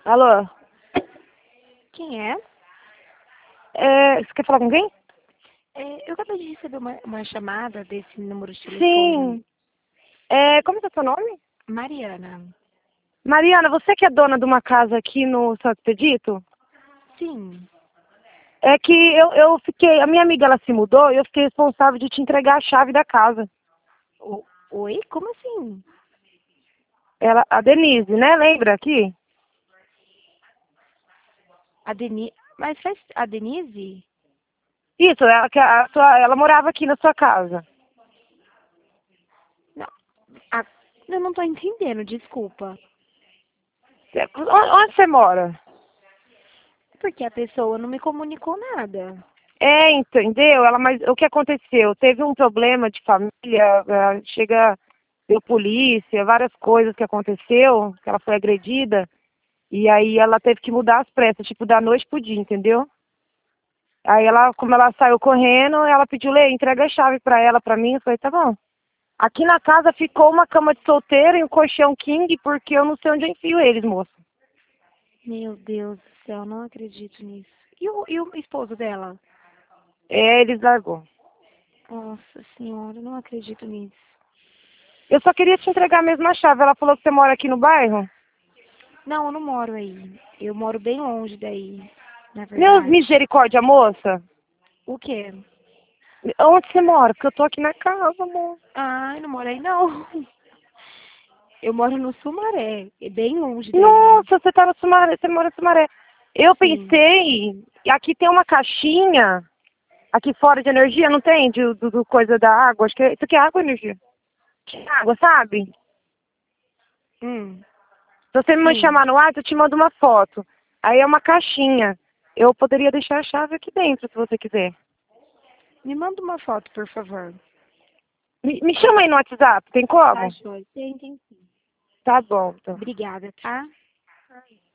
Alô? Quem é? Você quer falar com quem? Eu acabei de receber uma chamada desse número de telefone. Sim. Como é seu nome? Mariana. Mariana, você que é dona de uma casa aqui no São Expedito? Sim. É que eu fiquei, a minha amiga ela se mudou e eu fiquei responsável de te entregar a chave da casa. Oi? Como assim? Ela, a Denise, né? Lembra aqui? A Denise. Mas faz a Denise? Isso, ela morava aqui na sua casa. Não. a- eu não tô entendendo, desculpa. Onde você mora? Porque a pessoa não me comunicou nada. Entendeu? Mas o que aconteceu? Teve um problema de família, deu polícia, várias coisas que aconteceu, que ela foi agredida, e aí ela teve que mudar as pressas, tipo, da noite pro dia, entendeu? Aí ela, como ela saiu correndo, ela pediu, Lê, entrega a chave pra mim, eu falei, tá bom. Aqui na casa ficou uma cama de solteiro e um colchão king, porque eu não sei onde eu enfio eles, moço. Meu Deus do céu, não acredito nisso. E o esposo dela? Eles largou. Nossa senhora, não acredito nisso. Eu só queria te entregar a mesma chave. Ela falou que você mora aqui no bairro? Não, eu não moro aí. Eu moro bem longe daí, na Meu verdade. misericórdia, moça. O quê? Onde você mora? Porque eu tô aqui na casa, amor. Ah, eu não moro aí não. Eu moro no Sumaré, é bem longe daí. Nossa, você tá no Sumaré, você mora no Sumaré. Eu Sim. pensei, aqui tem uma caixinha, aqui fora de energia, não tem? Do coisa da água. Acho que isso aqui é água ou energia? Que é água, sabe? Hum, Se você me sim. chamar no WhatsApp, eu te mando uma foto. Aí é uma caixinha. Eu poderia deixar a chave aqui dentro, se você quiser. Me manda uma foto, por favor. Me chama aí no WhatsApp, tem Tá, como? joia. Tem sim. Tá bom, então. Obrigada, tá?